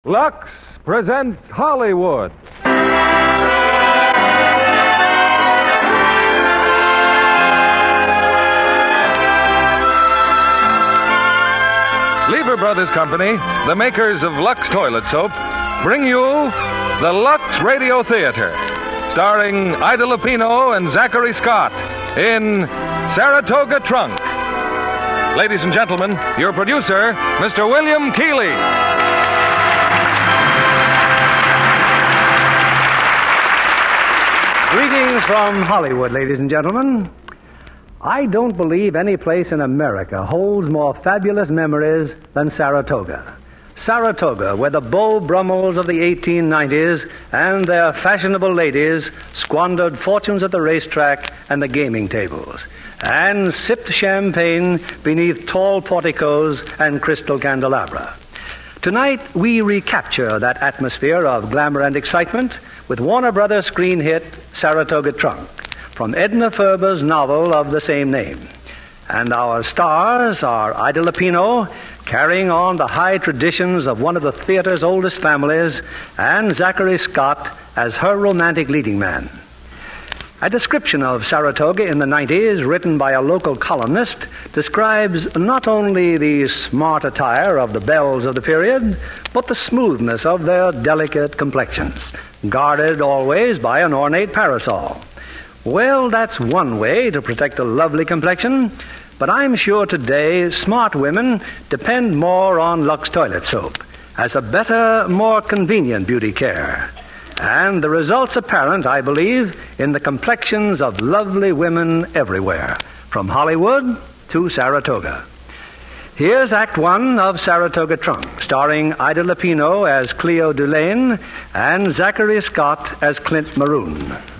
Lux presents Hollywood. Lever Brothers Company, the makers of Lux Toilet Soap, bring you the Lux Radio Theater, starring Ida Lupino and Zachary Scott in Saratoga Trunk. Ladies and gentlemen, your producer, Mr. William Keighley. Greetings from Hollywood, ladies and gentlemen. I don't believe any place in America holds more fabulous memories than Saratoga. Saratoga, where the Beau Brummels of the 1890s and their fashionable ladies squandered fortunes at the racetrack and the gaming tables, and sipped champagne beneath tall porticos and crystal candelabra. Tonight, we recapture that atmosphere of glamour and excitement with Warner Brothers screen hit Saratoga Trunk from Edna Ferber's novel of the same name. And our stars are Ida Lupino, carrying on the high traditions of one of the theater's oldest families, and Zachary Scott as her romantic leading man. A description of Saratoga in the 90s, written by a local columnist, describes not only the smart attire of the belles of the period, but the smoothness of their delicate complexions, guarded always by an ornate parasol. Well, that's one way to protect a lovely complexion, but I'm sure today smart women depend more on Lux Toilet Soap as a better, more convenient beauty care. And the result's apparent, I believe, in the complexions of lovely women everywhere, from Hollywood to Saratoga. Here's Act One of Saratoga Trunk, starring Ida Lupino as Cleo Dulaine and Zachary Scott as Clint Maroon.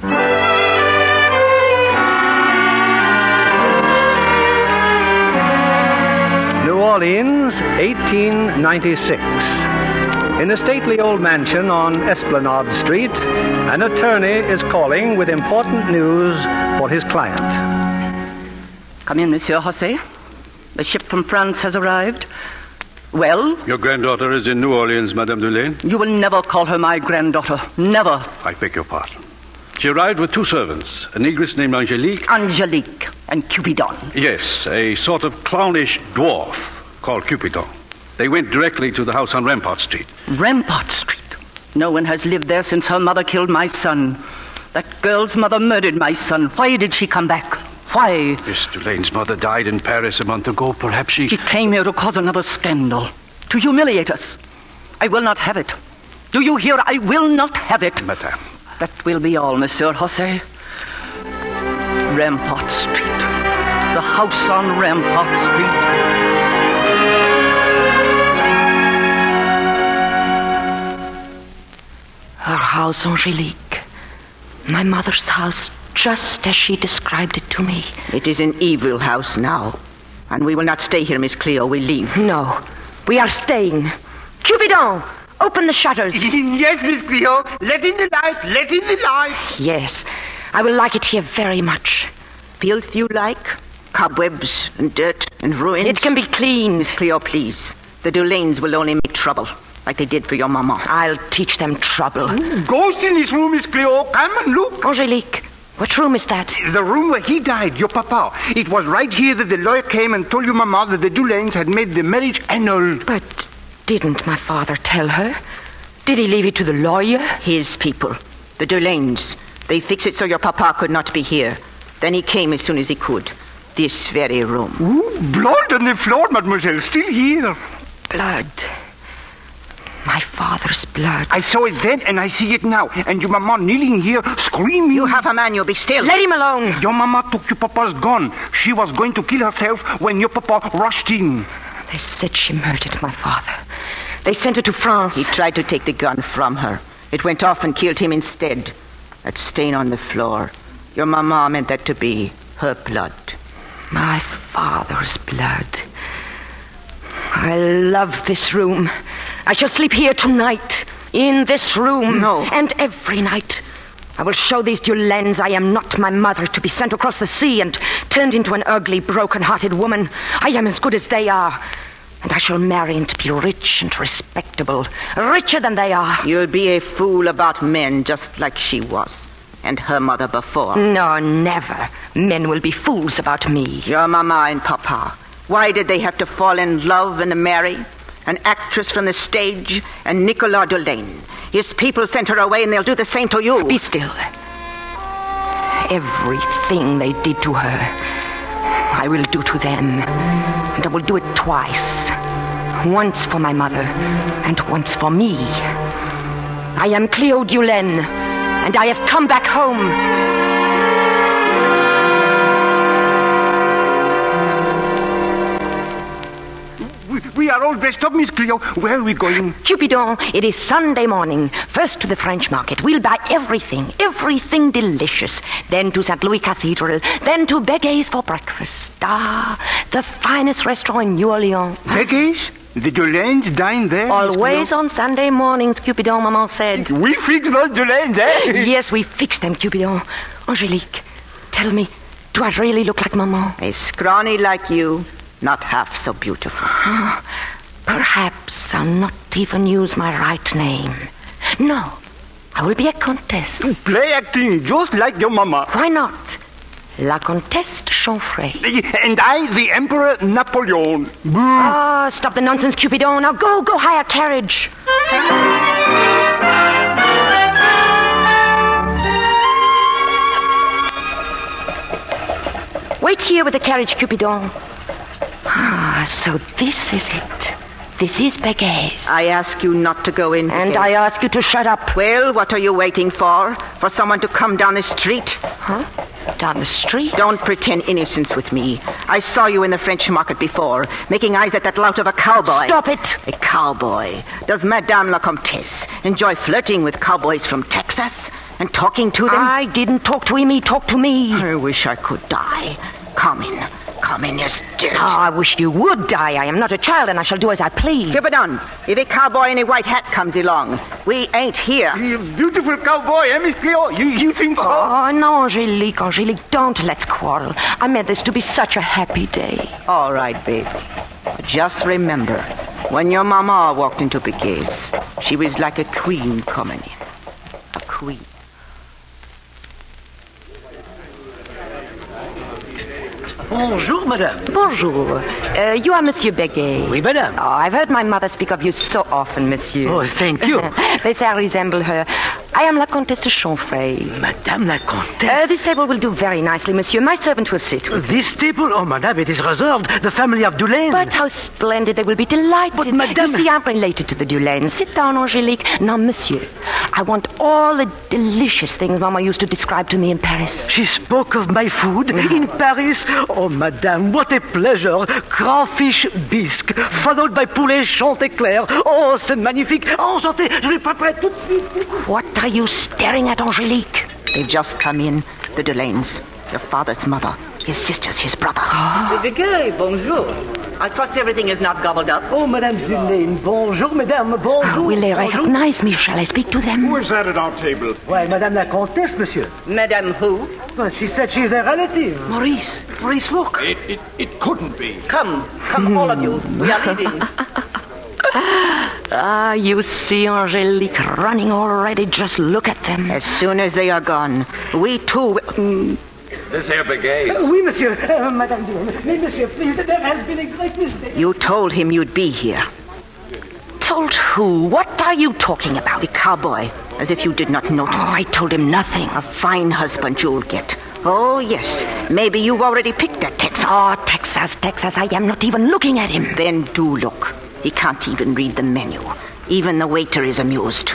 New Orleans, 1896. In a stately old mansion on Esplanade Street, an attorney is calling with important news for his client. Come in, Monsieur José. The ship from France has arrived. Well? Your granddaughter is in New Orleans, Madame Dulaine. You will never call her my granddaughter. Never. I beg your pardon. She arrived with two servants, a negress named Angelique. Angelique and Cupidon. Yes, a sort of clownish dwarf called Cupidon. They went directly to the house on Rampart Street. Rampart Street? No one has lived there since her mother killed my son. That girl's mother murdered my son. Why did she come back? Why? Miss Dulaine's mother died in Paris a month ago. Perhaps she came here to cause another scandal, to humiliate us. I will not have it. Do you hear? I will not have it. Madame. That will be all, Monsieur José. Rampart Street. The house on Rampart Street. Her house, Angelique. My mother's house, just as she described it to me. It is an evil house now. And we will not stay here, Miss Cleo. We leave. No, we are staying. Cupidon, open the shutters. Yes, Miss Cleo. Let in the light. Let in the light. Yes, I will like it here very much. Filth you like? Cobwebs and dirt and ruins? It can be cleaned. Miss Cleo, please. The Dulaines will only make trouble, like they did for your mama. I'll teach them trouble. Ghost in this room, Miss Cleo. Come and look. Angelique, what room is that? The room where he died, your papa. It was right here that the lawyer came and told your mama that the Dulaines had made the marriage annul. But didn't my father tell her? Did he leave it to the lawyer? His people, the Dulaines. They fixed it so your papa could not be here. Then he came as soon as he could. This very room. Ooh, blood on the floor, mademoiselle. Still here. Blood. My father's blood. I saw it then and I see it now. And your mama kneeling here, screaming. You have a man, you be still. Let him alone. Your mama took your papa's gun. She was going to kill herself when your papa rushed in. They said she murdered my father. They sent her to France. He tried to take the gun from her. It went off and killed him instead. That stain on the floor. Your mama meant that to be her blood. My father's blood. I love this room. I shall sleep here tonight, in this room. No. And every night. I will show these Dulaines I am not my mother to be sent across the sea and turned into an ugly, broken-hearted woman. I am as good as they are. And I shall marry and be rich and respectable, richer than they are. You'll be a fool about men just like she was, and her mother before. No, never. Men will be fools about me. Your mama and papa, why did they have to fall in love and marry? An actress from the stage and Nicolas Delaine. His people sent her away and they'll do the same to you. Be still. Everything they did to her, I will do to them. And I will do it twice. Once for my mother, and once for me. I am Cleo Dulaine, and I have come back home. We are all dressed up, Miss Cleo. Where are we going? Cupidon, it is Sunday morning. First to the French market. We'll buy everything delicious. Then to St. Louis Cathedral. Then to Begay's for breakfast. The finest restaurant in New Orleans. Begay's? The Dulaines dine there? Always on Sunday mornings, Cupidon, Maman said. We fix those Dulaines, eh? Yes, we fixed them, Cupidon. Angélique, tell me, do I really look like Maman? A scrawny like you, not half so beautiful. Perhaps I'll not even use my right name. No, I will be a countess. Play acting just like your mama. Why not? La Comtesse de Chanfray. And I, the Emperor Napoleon. Oh, stop the nonsense, Cupidon. Now go hire a carriage. Wait here with the carriage, Cupidon. So this is it. This is Begay's. I ask you not to go in. And I ask you to shut up. Well, what are you waiting for? For someone to come down the street? Huh? Down the street? Don't pretend innocence with me. I saw you in the French market before, making eyes at that lout of a cowboy. Stop it! A cowboy. Does Madame la Comtesse enjoy flirting with cowboys from Texas and talking to them? I didn't talk to him. He talked to me. I wish I could die. Come in. Come in, you dirt. I wish you would die. I am not a child, and I shall do as I please. Cupidon, if a cowboy in a white hat comes along, we ain't here. Beautiful cowboy, eh, Miss Cleo? You think so? Oh, no, Angélique, don't let's quarrel. I meant this to be such a happy day. All right, baby. But just remember, when your mama walked into Begay's, she was like a queen coming in. A queen. Bonjour, madame. Bonjour. You are Monsieur Begay. Oui, madame. Oh, I've heard my mother speak of you so often, monsieur. Oh, thank you. They say I resemble her. I am La Comtesse de Chanfray. Madame la Comtesse. This table will do very nicely, monsieur. My servant will sit with me. This table? Oh, madame, it is reserved. The family of Dulaine. But how splendid. They will be delighted. But, madame... You see, I'm related to the Dulaines. Sit down, Angélique. Now, monsieur, I want all the delicious things Mama used to describe to me in Paris. She spoke of my food in Paris. Oh, madame, what a pleasure. Crawfish bisque, followed by poulet chantéclair. Oh, c'est magnifique. Enchanté, je vais préparer tout de suite. What are you staring at, Angélique? They've just come in, the Dulaines. Your father's mother, his sisters, his brother. Begay, bonjour. I trust everything is not gobbled up. Oh, Madame Dulaine, bonjour, madame, bonjour. Will they recognize me? Shall I speak to them? Who is that at our table? Why, Madame la Comtesse, monsieur. Madame who? But she said she's a relative. Maurice, look. It couldn't be. Come, all of you. We are leaving. You see Angélique running already. Just look at them. As soon as they are gone, we too... This here Begay. Oui, monsieur. Madame Dulaine. Mais, monsieur, please, there has been a great mistake. You told him you'd be here. Told who? What are you talking about? The cowboy, as if you did not notice. Oh, I told him nothing. A fine husband you'll get. Oh, yes. Maybe you've already picked that Texas. Oh, Texas. I am not even looking at him. Then do look. He can't even read the menu. Even the waiter is amused.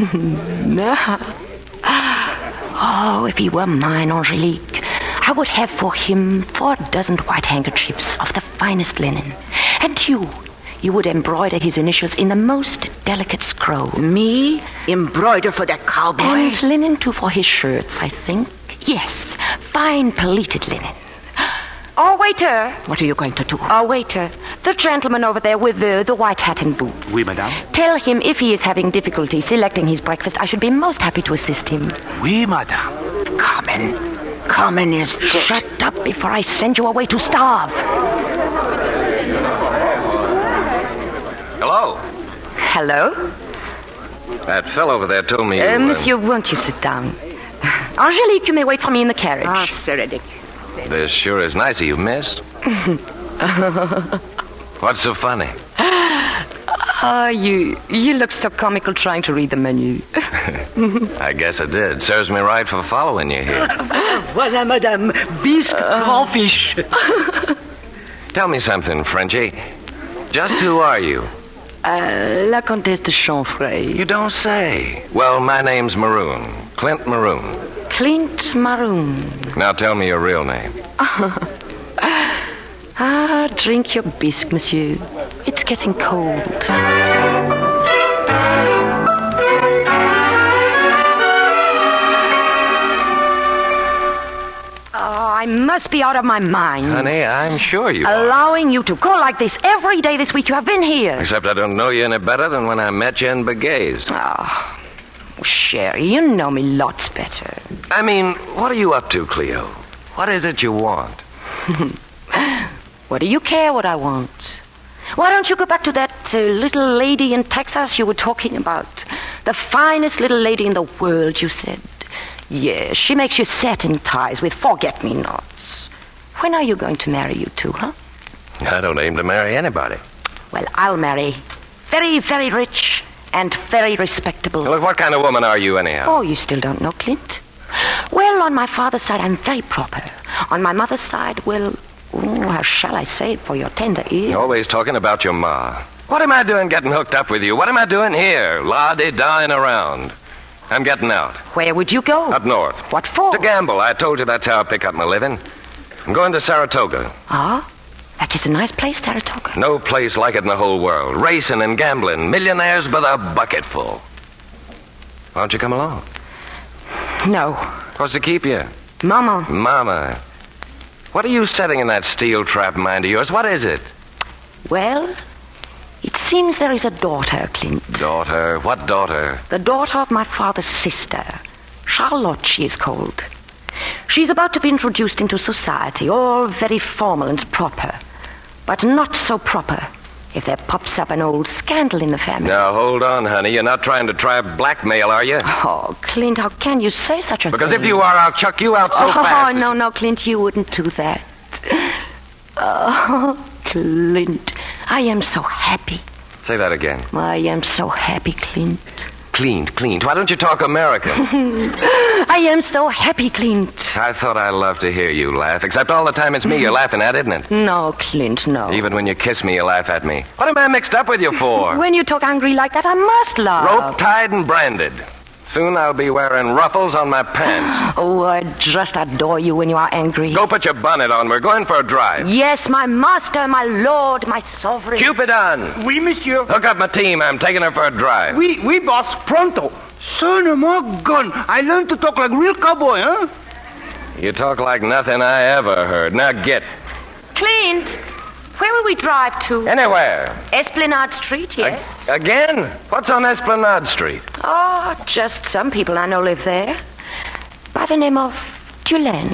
Oh, if he were mine, Angélique, I would have for him 4 dozen white handkerchiefs of the finest linen. And you would embroider his initials in the most delicate scroll. Me? Embroider for that cowboy? And linen, too, for his shirts, I think. Yes, fine pleated linen. Oh, waiter. What are you going to do? Oh, waiter. The gentleman over there with the white hat and boots. Oui, madame. Tell him if he is having difficulty selecting his breakfast, I should be most happy to assist him. Oui, madame. Come in, is dead. Shut up before I send you away to starve. Hello. That fellow over there told me you... Monsieur, won't you sit down? Angelique, you may wait for me in the carriage. Ah, Sir Dick. This sure is nice of you, miss. What's so funny? You look so comical trying to read the menu. I guess I did. Serves me right for following you here. Voilà, madame. Bisque, crawfish. Tell me something, Frenchie. Just who are you? La Comtesse de Chanfray. You don't say. Well, my name's Maroon. Clint Maroon. Clint Maroon. Now tell me your real name. Drink your bisque, monsieur. It's getting cold. I must be out of my mind. Honey, I'm sure you are. Allowing you to call like this every day this week you have been here. Except I don't know you any better than when I met you in Begaze. Oh, Sherry, you know me lots better. I mean, what are you up to, Cleo? What is it you want? What do you care what I want? Why don't you go back to that little lady in Texas you were talking about? The finest little lady in the world, you said. Yes, she makes you satin ties with forget-me-nots. When are you going to marry you two, huh? I don't aim to marry anybody. Well, I'll marry. Very, very rich and very respectable. Look, what kind of woman are you, anyhow? Oh, you still don't know, Clint? Well, on my father's side, I'm very proper. On my mother's side, well, how shall I say it for your tender ears? You're always talking about your ma. What am I doing getting hooked up with you? What am I doing here, la-di-dying around? I'm getting out. Where would you go? Up north. What for? To gamble. I told you that's how I pick up my living. I'm going to Saratoga. Ah? That is a nice place, Saratoga. No place like it in the whole world. Racing and gambling. Millionaires by the bucketful. Why don't you come along? No. What's to keep you? Mama. Mama. What are you setting in that steel trap mind of yours? What is it? Well, it seems there is a daughter, Clint. Daughter? What daughter? The daughter of my father's sister. Charlotte, she is called. She's about to be introduced into society, all very formal and proper. But not so proper if there pops up an old scandal in the family. Now, hold on, honey. You're not trying to try blackmail, are you? Oh, Clint, how can you say such a thing? Because if you are, I'll chuck you out so fast. Oh, no, Clint, you wouldn't do that. Oh, Clint, I am so happy. Say that again. I am so happy, Clint. Clint. Why don't you talk American? I am so happy, Clint. I thought I loved to hear you laugh, except all the time it's me you're laughing at, isn't it? No, Clint, no. Even when you kiss me, you laugh at me. What am I mixed up with you for? When you talk angry like that, I must laugh. Rope tied and branded. Soon I'll be wearing ruffles on my pants. Oh, I just adore you when you are angry. Go put your bonnet on. We're going for a drive. Yes, my master, my lord, my sovereign. Cupidon. Oui, monsieur. Hook up my team. I'm taking her for a drive. Oui, boss. Pronto. Son of my gun. I learned to talk like real cowboy, huh? You talk like nothing I ever heard. Now get. Clint, where will we drive to? Anywhere. Esplanade Street, yes. Again? What's on Esplanade Street? Oh, just some people I know live there. By the name of Tulane.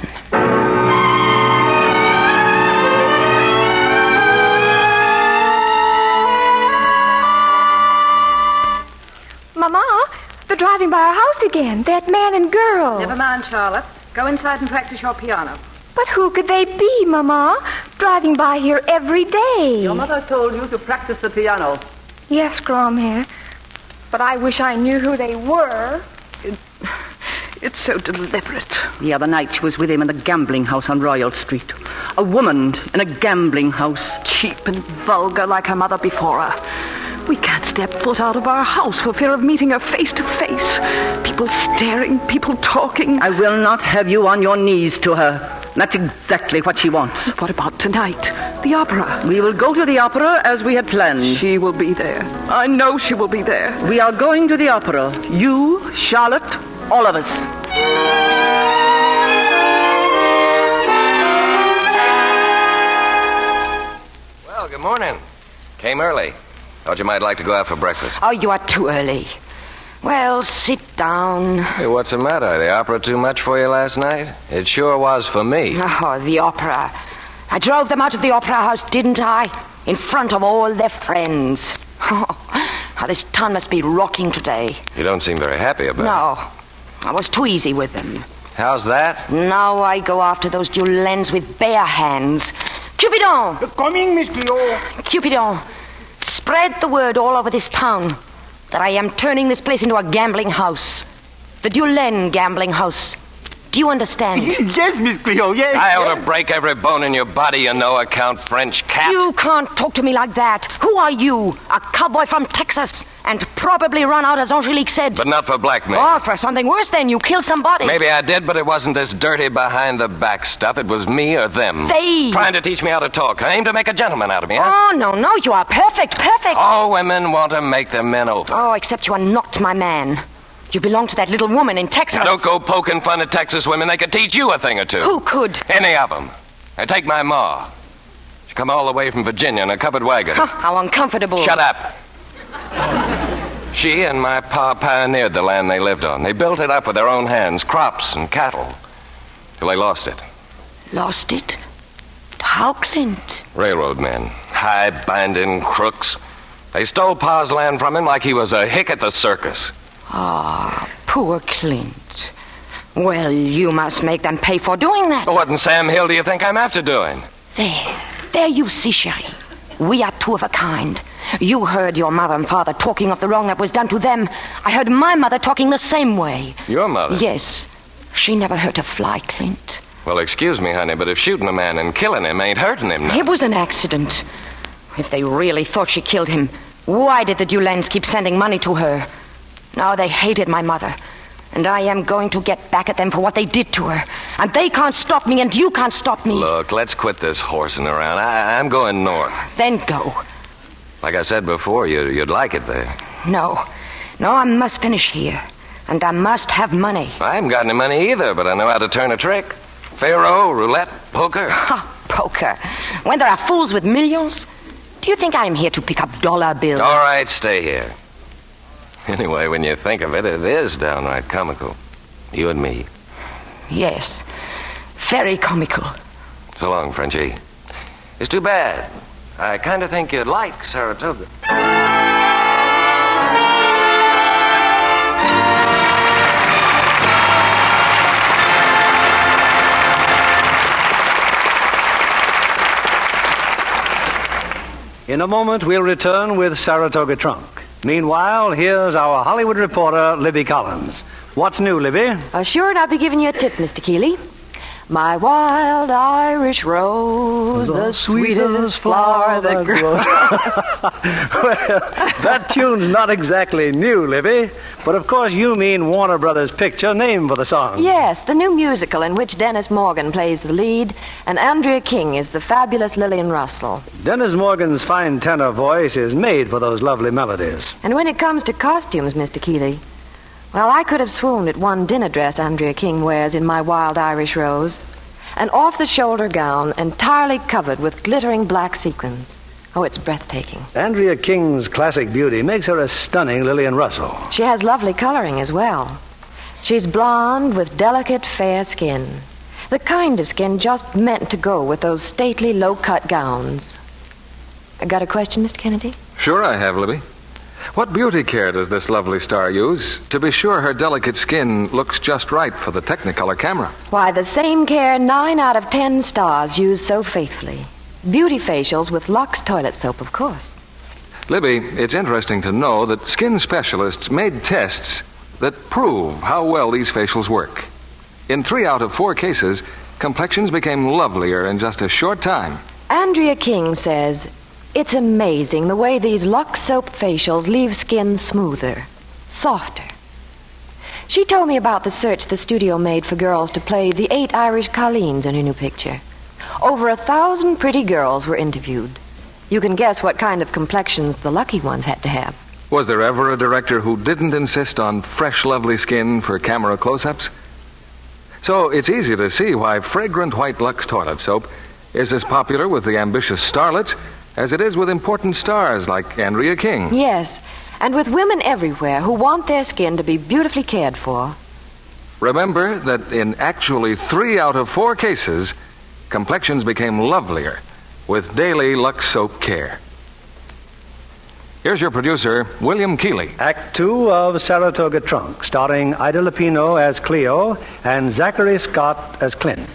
Mama, they're driving by our house again. That man and girl. Never mind, Charlotte. Go inside and practice your piano. But who could they be, Mama? Driving by here every day. Your mother told you to practice the piano. Yes, Gromhair. But I wish I knew who they were. It's so deliberate. The other night she was with him in the gambling house on Royal Street. A woman in a gambling house. Cheap and vulgar like her mother before her. We can't step foot out of our house for fear of meeting her face to face. People staring, people talking. I will not have you on your knees to her. That's exactly what she wants. What about tonight? The opera. We will go to the opera as we had planned. She will be there. I know she will be there. We are going to the opera. You, Charlotte, all of us. Well, good morning. Came early. Thought you might like to go out for breakfast. Oh, you are too early. Well, sit down. Hey, what's the matter? The opera too much for you last night? It sure was for me. Oh, the opera. I drove them out of the opera house, didn't I? In front of all their friends. This town must be rocking today. You don't seem very happy about it. No, I was too easy with them. How's that? Now I go after those Dulens with bare hands. Cupidon! Coming, Miss Cleo. Cupidon, spread the word all over this town that I am turning this place into a gambling house. The Dulen gambling house. Do you understand? Yes, Miss Cleo, yes. I ought to break every bone in your body, you no-account French cat. You can't talk to me like that. Who are you? A cowboy from Texas, and probably run out, as Angelique said. But not for blackmail. Or for something worse than you killed somebody. Maybe I did, but it wasn't this dirty behind-the-back stuff. It was me or them. They. Trying to teach me how to talk. I aim to make a gentleman out of me, huh? Oh, no, you are perfect. All women want to make their men over. Oh, except you are not my man. You belong to that little woman in Texas. Now, don't go poking fun at Texas women. They could teach you a thing or two. Who could? Any of them. Now, take my ma. She come all the way from Virginia in a covered wagon. How uncomfortable. Shut up. She and my pa pioneered the land they lived on. They built it up with their own hands, crops and cattle, till they lost it. Lost it? How, Clint? Railroad men, high-binding crooks. They stole pa's land from him like he was a hick at the circus. Ah, poor Clint. Well, you must make them pay for doing that. What in Sam Hill do you think I'm after doing? There you see, Sherry. We are two of a kind. You heard your mother and father talking of the wrong that was done to them. I heard my mother talking the same way. Your mother? Yes. She never hurt a fly, Clint. Well, excuse me, honey, but if shooting a man and killing him ain't hurting him now. It was an accident. If they really thought she killed him, why did the Dulens keep sending money to her? Now they hated my mother, and I am going to get back at them for what they did to her. And they can't stop me, and you can't stop me. Look, let's quit this horsing around. I'm going north. Then go. Like I said before, you'd like it there. No, I must finish here, and I must have money. I haven't got any money either, but I know how to turn a trick. Faro, roulette, poker. Poker. When there are fools with millions? Do you think I'm here to pick up dollar bills? All right, stay here. Anyway, when you think of it, it is downright comical. You and me. Yes. Very comical. So long, Frenchie. It's too bad. I kind of think you'd like Saratoga. In a moment, we'll return with Saratoga Trunk. Meanwhile, here's our Hollywood reporter, Libby Collins. What's new, Libby? Sure, and I'll be giving you a tip, Mr. Keeley. My wild Irish rose, the sweetest flower that grows. Well, that tune's not exactly new, Libby. But of course you mean Warner Brothers' picture name for the song. Yes, the new musical in which Dennis Morgan plays the lead and Andrea King is the fabulous Lillian Russell. Dennis Morgan's fine tenor voice is made for those lovely melodies. And when it comes to costumes, Mr. Keeley, well, I could have swooned at one dinner dress Andrea King wears in My Wild Irish Rose. An off-the-shoulder gown entirely covered with glittering black sequins. Oh, it's breathtaking. Andrea King's classic beauty makes her a stunning Lillian Russell. She has lovely coloring as well. She's blonde with delicate, fair skin. The kind of skin just meant to go with those stately, low-cut gowns. Got a question, Mr. Kennedy? Sure I have, Libby. What beauty care does this lovely star use to be sure her delicate skin looks just right for the Technicolor camera? Why, the same care 9 out of 10 stars use so faithfully. Beauty facials with Lux toilet soap, of course. Libby, it's interesting to know that skin specialists made tests that prove how well these facials work. In 3 out of 4 cases, complexions became lovelier in just a short time. Andrea King says, it's amazing the way these Lux soap facials leave skin smoother, softer. She told me about the search the studio made for girls to play the 8 Irish Colleens in her new picture. Over 1,000 pretty girls were interviewed. You can guess what kind of complexions the lucky ones had to have. Was there ever a director who didn't insist on fresh, lovely skin for camera close-ups? So it's easy to see why fragrant white Lux toilet soap is as popular with the ambitious starlets as it is with important stars like Andrea King. Yes, and with women everywhere who want their skin to be beautifully cared for. Remember that in actually 3 out of 4 cases, complexions became lovelier with daily Lux soap care. Here's your producer, William Keeley. Act 2 of Saratoga Trunk, starring Ida Lupino as Cleo and Zachary Scott as Clint.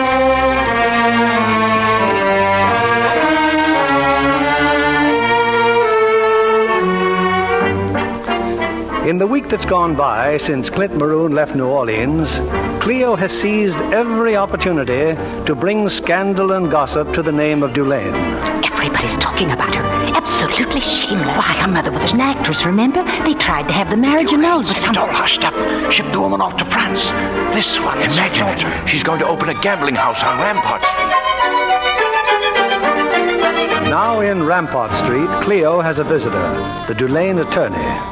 In the week that's gone by since Clint Maroon left New Orleans, Cleo has seized every opportunity to bring scandal and gossip to the name of Dulaine. Everybody's talking about her. Absolutely shameless. Why, her mother was an actress, remember? They tried to have the marriage annulled, but It's all hushed up. Shipped the woman off to France. This one, imagine it. She's going to open a gambling house on Rampart Street. Now in Rampart Street, Cleo has a visitor, the Dulaine attorney.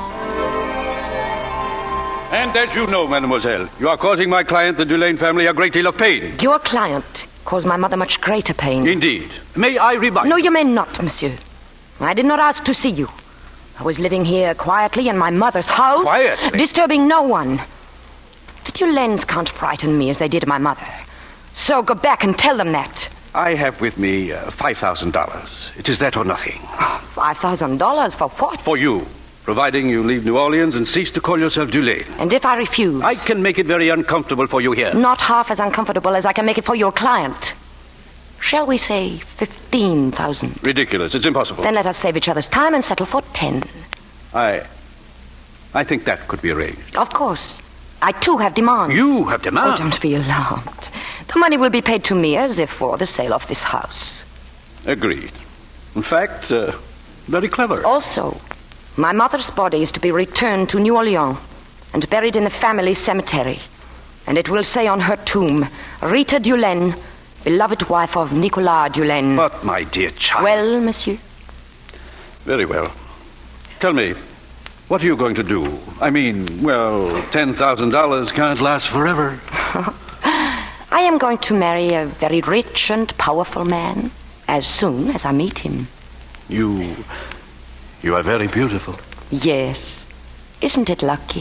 And as you know, mademoiselle, you are causing my client, the Dulaine family, a great deal of pain. your client caused my mother much greater pain. Indeed. May I rebut? No, you may not, monsieur. I did not ask to see you. I was living here quietly in my mother's house. Quietly? Disturbing no one. The Dulaines can't frighten me as they did my mother. So go back and tell them that. I have with me $5,000. It is that or nothing. $5,000 for what? For you. Providing you leave New Orleans and cease to call yourself Dulaine. And if I refuse? I can make it very uncomfortable for you here. Not half as uncomfortable as I can make it for your client. Shall we say 15,000? Ridiculous. It's impossible. Then let us save each other's time and settle for 10. I think that could be arranged. Of course. I, too, have demands. You have demands? Oh, don't be alarmed. The money will be paid to me as if for the sale of this house. Agreed. In fact, very clever. Also, my mother's body is to be returned to New Orleans and buried in the family cemetery. And it will say on her tomb, Rita Dulaine, beloved wife of Nicolas Dulaine. But, my dear child... Well, monsieur? Very well. Tell me, what are you going to do? I mean, well, $10,000 can't last forever. I am going to marry a very rich and powerful man as soon as I meet him. You are very beautiful. Yes. Isn't it lucky?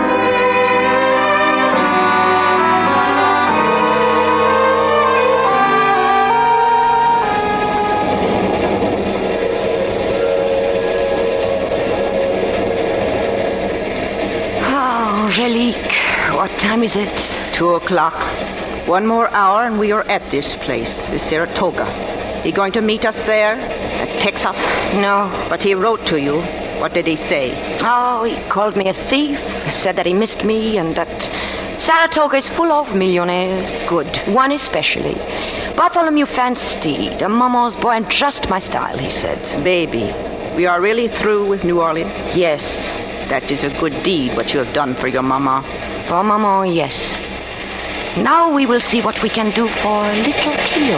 Angelique, what time is it? 2:00. 1 more hour and we are at this place, the Saratoga. He going to meet us there? At Texas? No. But he wrote to you. What did he say? Oh, he called me a thief, said that he missed me and that Saratoga is full of millionaires. Good. One especially. Bartholomew Van Steed, a maman's boy and just my style, he said. Baby, we are really through with New Orleans? Yes. That is a good deed, what you have done for your mama. For maman, yes. Now we will see what we can do for little Cleo.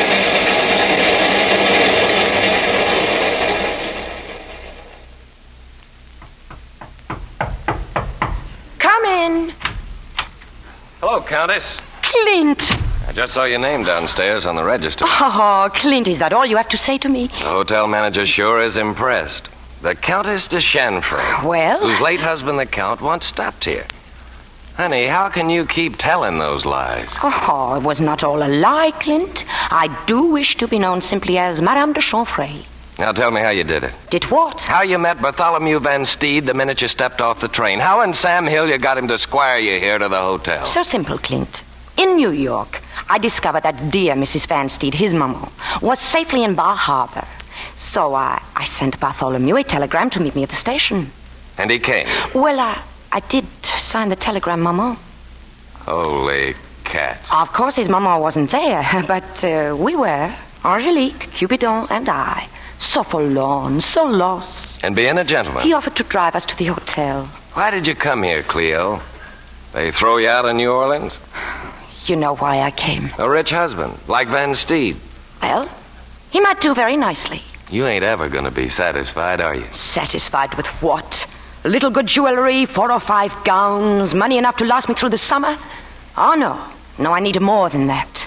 Come in. Hello, Countess. Clint. I just saw your name downstairs on the register. Oh, Clint, is that all you have to say to me? The hotel manager sure is impressed. The Countess de Chanfray. Well? Whose late husband, the Count, once stopped here. Honey, how can you keep telling those lies? Oh, it was not all a lie, Clint. I do wish to be known simply as Madame de Chanfray. Now tell me how you did it. Did what? How you met Bartholomew Van Steed the minute you stepped off the train. How in Sam Hill you got him to squire you here to the hotel. So simple, Clint. In New York, I discovered that dear Mrs. Van Steed, his mama, was safely in Bar Harbor. So I sent Bartholomew a telegram to meet me at the station. And he came? Well, I did sign the telegram, Maman. Holy cats. Of course, his Maman wasn't there, but we were. Angelique, Cupidon, and I. So forlorn, so lost. And being a gentleman? He offered to drive us to the hotel. Why did you come here, Cleo? They throw you out of New Orleans? You know why I came. A rich husband, like Van Steed. Well, he might do very nicely. You ain't ever going to be satisfied, are you? Satisfied with what? A little good jewelry, 4 or 5 gowns, money enough to last me through the summer? Oh, no. No, I need more than that.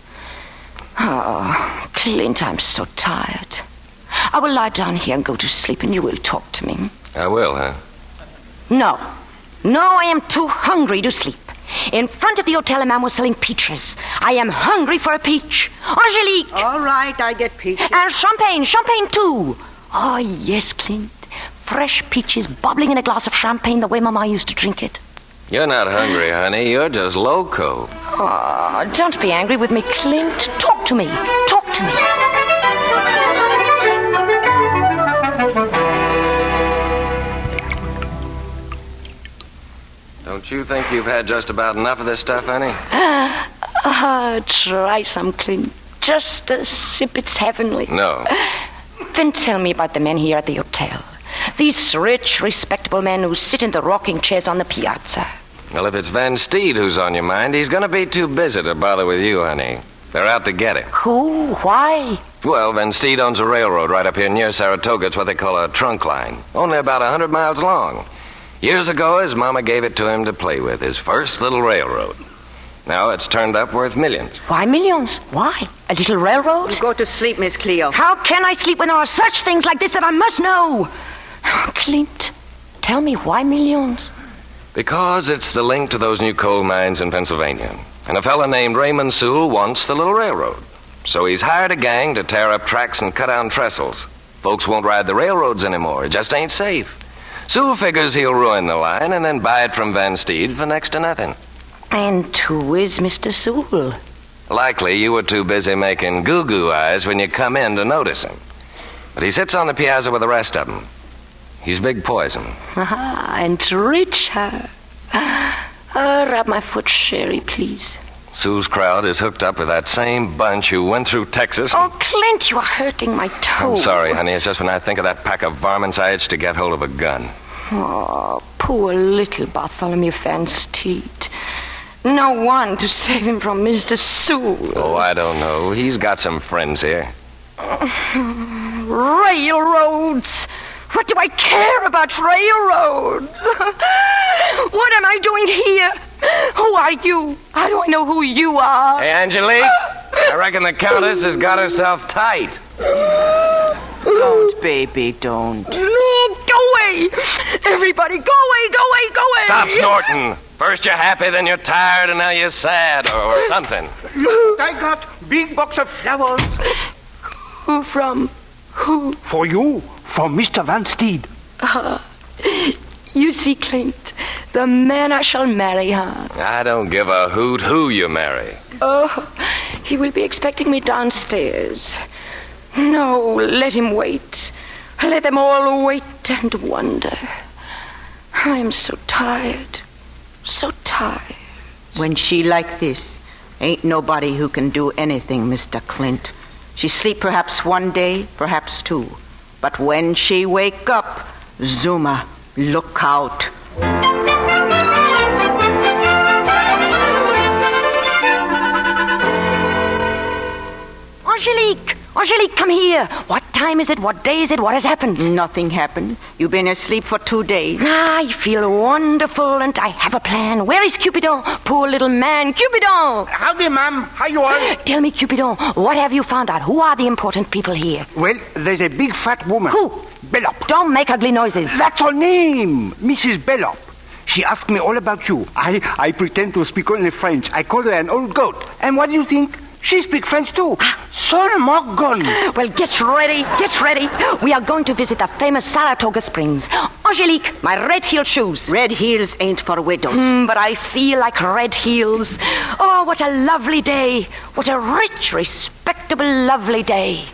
Oh, Clint, I'm so tired. I will lie down here and go to sleep, and you will talk to me. I will, huh? No. No, I am too hungry to sleep. In front of the hotel, a man was selling peaches. I am hungry for a peach. Angelique! All right, I get peaches. And champagne too. Oh, yes, Clint. fresh peaches bubbling in a glass of champagne the way Mama used to drink it. You're not hungry, honey. You're just loco. Oh, don't be angry with me, Clint. Talk to me. Talk to me. Don't you think you've had just about enough of this stuff, honey? Try some, Clint. Just a sip. It's heavenly. No. Then tell me about the men here at the hotel. These rich, respectable men who sit in the rocking chairs on the piazza. Well, if it's Van Steed who's on your mind, he's going to be too busy to bother with you, honey. They're out to get him. Who? Why? Well, Van Steed owns a railroad right up here near Saratoga. It's what they call a trunk line. Only about 100 miles long. Years ago, his mama gave it to him to play with, his first little railroad. Now it's turned up worth millions. Why millions? Why? A little railroad? You go to sleep, Miss Cleo. How can I sleep when there are such things like this that I must know? Clint, tell me why millions? Because it's the link to those new coal mines in Pennsylvania. And a fella named Raymond Sewell wants the little railroad. So he's hired a gang to tear up tracks and cut down trestles. Folks won't ride the railroads anymore. It just ain't safe. Sewell figures he'll ruin the line and then buy it from Van Steed for next to nothing. And who is Mr. Sewell? Likely you were too busy making goo-goo eyes when you come in to notice him. But he sits on the piazza with the rest of them. He's big poison. And rich, huh? Rub my foot, Sherry, please. Sewell's crowd is hooked up with that same bunch who went through Texas. Oh, Clint, you are hurting my toe. I'm sorry, honey. It's just when I think of that pack of varmints, I itch to get hold of a gun. Oh, poor little Bartholomew Van Steed. No one to save him from Mr. Sewell. Oh, I don't know. He's got some friends here. Railroads. What do I care about railroads? What am I doing here? Who are you? How do I know who you are? Hey, Angelique. I reckon the Countess has got herself tight. Don't, baby, don't. No, go away. Everybody, go away, go away, go away. Stop snorting. First you're happy, then you're tired, and now you're sad, or something. Look, I got big box of flowers. Who from? Who? For you, for Mr. Van Steed. You see, Clint, the man I shall marry, huh? I don't give a hoot who you marry. Oh, he will be expecting me downstairs. No, let him wait. Let them all wait and wonder. I am so tired. So tired. When she like this, ain't nobody who can do anything, Mr. Clint. She sleep perhaps one day, perhaps two. But when she wake up, Zuma, look out. Angelique! Angelique, come here. What time is it? What day is it? What has happened? Nothing happened. You've been asleep for 2 days. I feel wonderful and I have a plan. Where is Cupidon? Poor little man. Cupidon! Howdy, ma'am. How you are? Tell me, Cupidon, what have you found out? Who are the important people here? Well, there's a big fat woman. Who? Bellop. Don't make ugly noises. That's her name, Mrs. Bellop. She asked me all about you. I pretend to speak only French. I call her an old goat. And what do you think? She speaks French too. Son Morgan. Well, get ready, get ready. We are going to visit the famous Saratoga Springs. Angelique, my red heel shoes. Red heels ain't for widows. But I feel like red heels. Oh, what a lovely day. What a rich, respectable, lovely day.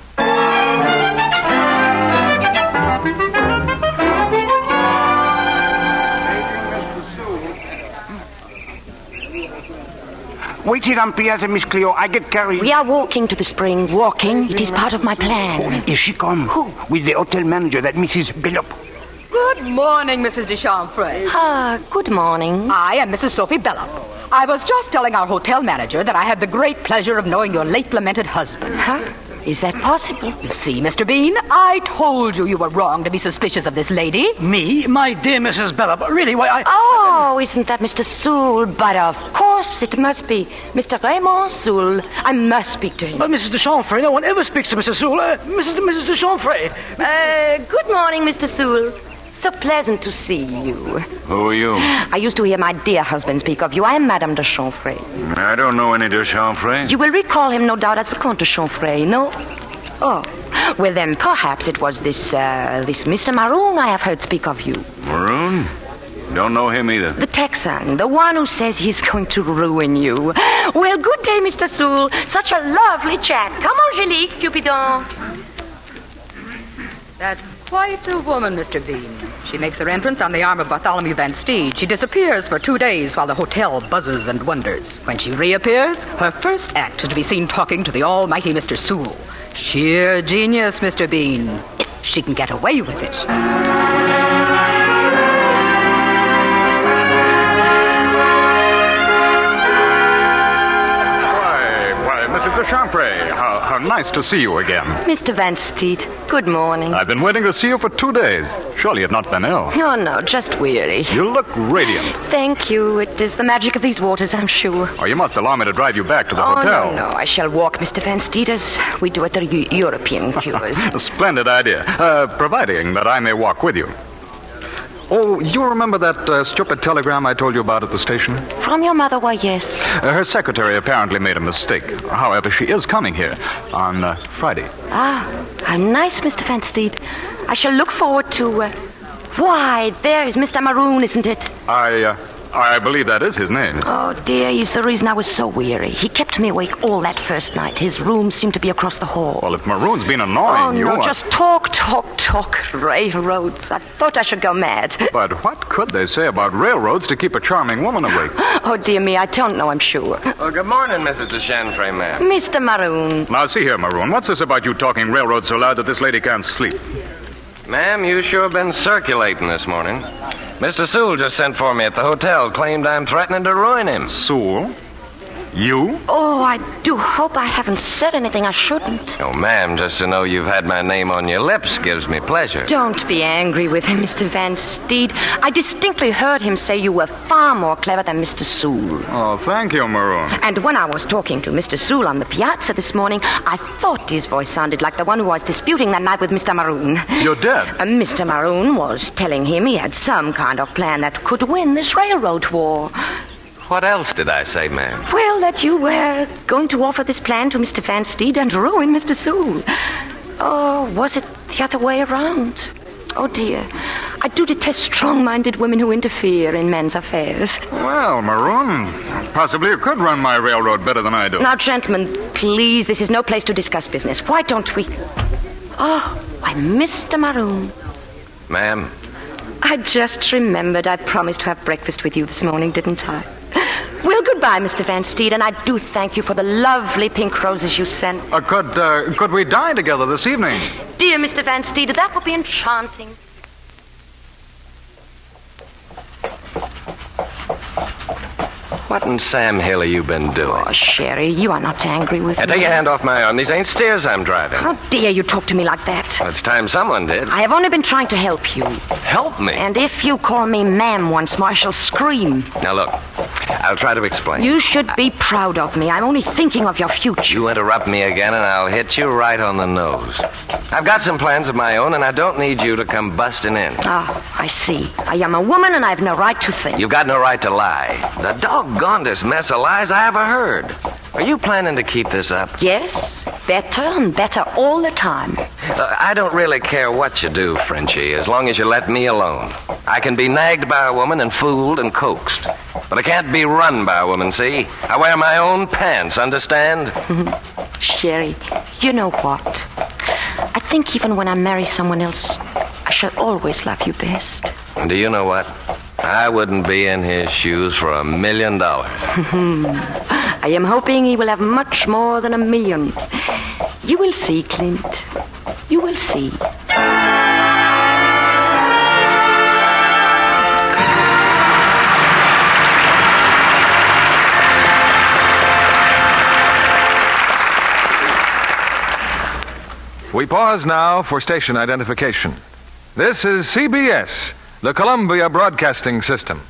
Wait here on Piazza, Miss Cleo. I get carried. We are walking to the springs. Walking? It is part of my plan. Here she come. Who? With the hotel manager, that Mrs. Bellop. Good morning, Mrs. de Chamfray. Good morning. I am Mrs. Sophie Bellop. I was just telling our hotel manager that I had the great pleasure of knowing your late lamented husband. Huh? Is that possible? You see, Mr. Bean, I told you you were wrong to be suspicious of this lady. Me? My dear Mrs. Bellop, really, why, I... Oh, isn't that Mr. Sewell? But of course it must be Mr. Raymond Sewell. I must speak to him. But Mrs. de Chamfray, no one ever speaks to Mr. Sewell. Mrs. de Chamfray. Good morning, Mr. Sewell. So pleasant to see you. Who are you? I used to hear my dear husband speak of you. I am Madame de Chamfray. I don't know any de Chamfray. You will recall him, no doubt, as the Comte de Chamfray, no? Oh. Well, then perhaps it was this Mr. Maroon I have heard speak of you. Maroon? Don't know him either. The Texan, the one who says he's going to ruin you. Well, good day, Mr. Sewell. Such a lovely chat. Come, Angelique, Cupidon. That's quite a woman, Mr. Bean. She makes her entrance on the arm of Bartholomew Van Steed. She disappears for 2 days while the hotel buzzes and wonders. When she reappears, her first act is to be seen talking to the almighty Mr. Sewell. Sheer genius, Mr. Bean. If she can get away with it. Mrs. de Chamfray, how nice to see you again. Mr. Van Steed, good morning. I've been waiting to see you for 2 days. Surely you've not been ill. No, just weary. You look radiant. Thank you. It is the magic of these waters, I'm sure. Oh, you must allow me to drive you back to the hotel. No, I shall walk, Mr. Van Steed, as we do at the European cures. A splendid idea, providing that I may walk with you. Oh, you remember that stupid telegram I told you about at the station? From your mother, why, yes. Her secretary apparently made a mistake. However, she is coming here on Friday. Ah, how nice, Mr. Van Steed. I shall look forward to... Why, there is Mr. Maroon, isn't it? I believe that is his name. Oh, dear, he's the reason I was so weary. He kept me awake all that first night. His room seemed to be across the hall. Well, if Maroon's been annoying you... Oh, no, just talk. Railroads. I thought I should go mad. But what could they say about railroads to keep a charming woman awake? Oh, dear me, I don't know, I'm sure. Well, good morning, Mrs. de Chanfray, ma'am. Mr. Maroon. Now, see here, Maroon. What's this about you talking railroads so loud that this lady can't sleep? Ma'am, you sure been circulating this morning. Mr. Sewell just sent for me at the hotel, claimed I'm threatening to ruin him. Sewell? You? Oh, I do hope I haven't said anything I shouldn't. Oh, ma'am, just to know you've had my name on your lips gives me pleasure. Don't be angry with him, Mr. Van Steed. I distinctly heard him say you were far more clever than Mr. Sewell. Oh, thank you, Maroon. And when I was talking to Mr. Sewell on the piazza this morning, I thought his voice sounded like the one who was disputing that night with Mr. Maroon. You're dead. Mr. Maroon was telling him he had some kind of plan that could win this railroad war. What else did I say, ma'am? Well, that you were going to offer this plan to Mr. Van Steed and ruin Mr. Sewell. Oh, was it the other way around? Oh, dear. I do detest strong-minded women who interfere in men's affairs. Well, Maroon, possibly you could run my railroad better than I do. Now, gentlemen, please, this is no place to discuss business. Why don't we... Oh, why, Mr. Maroon. Ma'am? I just remembered I promised to have breakfast with you this morning, didn't I? Well, goodbye, Mr. Van Steed, and I do thank you for the lovely pink roses you sent. Could we dine together this evening? Dear Mr. Van Steed, that would be enchanting. What in Sam Hill have you been doing? Oh, Sherry, you are not angry with me. Take your hand off my arm. These ain't steers I'm driving. How dare you talk to me like that? Well, it's time someone did. I have only been trying to help you. Help me? And if you call me ma'am once more, I shall scream. Now, look, I'll try to explain. You should be proud of me. I'm only thinking of your future. You interrupt me again, and I'll hit you right on the nose. I've got some plans of my own, and I don't need you to come busting in. Oh, I see. I am a woman, and I have no right to think. You've got no right to lie. The doggonedest mess of lies I ever heard. Are you planning to keep this up? Yes, better and better all the time. I don't really care what you do, Frenchie, as long as you let me alone. I can be nagged by a woman and fooled and coaxed. But I can't be run by a woman, see? I wear my own pants, understand? Sherry, you know what? I think even when I marry someone else, I shall always love you best. And do you know what? I wouldn't be in his shoes for $1 million. I am hoping he will have much more than $1 million. You will see, Clint. You will see. We pause now for station identification. This is CBS, the Columbia Broadcasting System.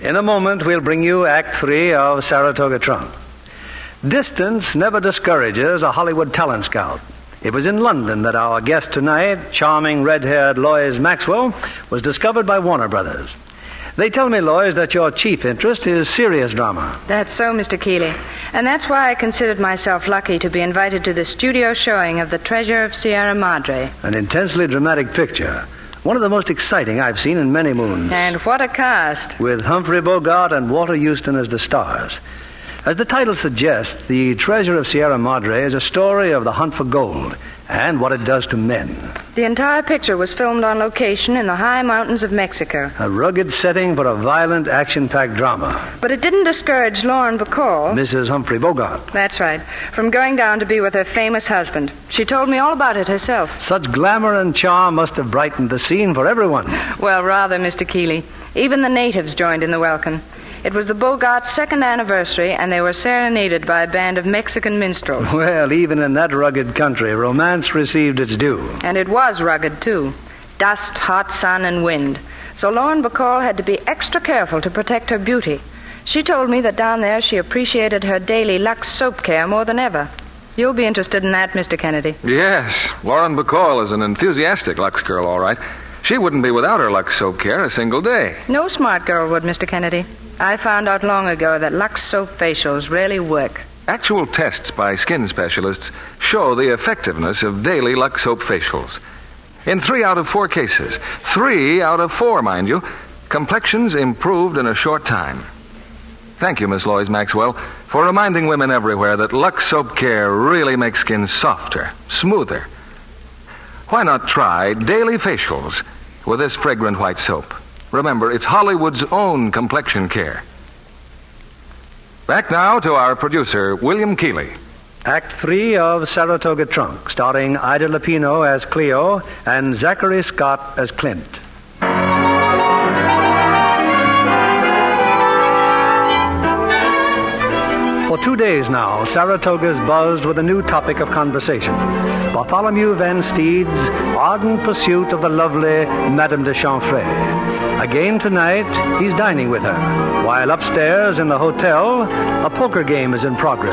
In a moment, we'll bring you Act 3 of Saratoga Trunk. Distance never discourages a Hollywood talent scout. It was in London that our guest tonight, charming red-haired Lois Maxwell, was discovered by Warner Brothers. They tell me, Lois, that your chief interest is serious drama. That's so, Mr. Keeley. And that's why I considered myself lucky to be invited to the studio showing of The Treasure of Sierra Madre. An intensely dramatic picture. One of the most exciting I've seen in many moons. And what a cast. With Humphrey Bogart and Walter Huston as the stars. As the title suggests, The Treasure of Sierra Madre is a story of the hunt for gold and what it does to men. The entire picture was filmed on location in the high mountains of Mexico. A rugged setting for a violent, action-packed drama. But it didn't discourage Lauren Bacall, Mrs. Humphrey Bogart. That's right, from going down to be with her famous husband. She told me all about it herself. Such glamour and charm must have brightened the scene for everyone. Well, rather, Mr. Keeley. Even the natives joined in the welcome. It was the Bogarts' second anniversary, and they were serenaded by a band of Mexican minstrels. Well, even in that rugged country, romance received its due. And it was rugged, too. Dust, hot sun, and wind. So Lauren Bacall had to be extra careful to protect her beauty. She told me that down there she appreciated her daily Lux soap care more than ever. You'll be interested in that, Mr. Kennedy. Yes, Lauren Bacall is an enthusiastic Lux girl, all right. She wouldn't be without her Lux soap care a single day. No smart girl would, Mr. Kennedy. I found out long ago that Lux soap facials really work. Actual tests by skin specialists show the effectiveness of daily Lux soap facials. In 3 out of 4 cases, 3 out of 4, mind you, complexions improved in a short time. Thank you, Miss Lois Maxwell, for reminding women everywhere that Lux soap care really makes skin softer, smoother. Why not try daily facials with this fragrant white soap? Remember, it's Hollywood's own complexion care. Back now to our producer, William Keeley. Act 3 of Saratoga Trunk, starring Ida Lupino as Cleo and Zachary Scott as Clint. For 2 days now, Saratoga's buzzed with a new topic of conversation. Bartholomew Van Steed's ardent pursuit of the lovely Madame de Chamfray. Again tonight, he's dining with her, while upstairs in the hotel, a poker game is in progress.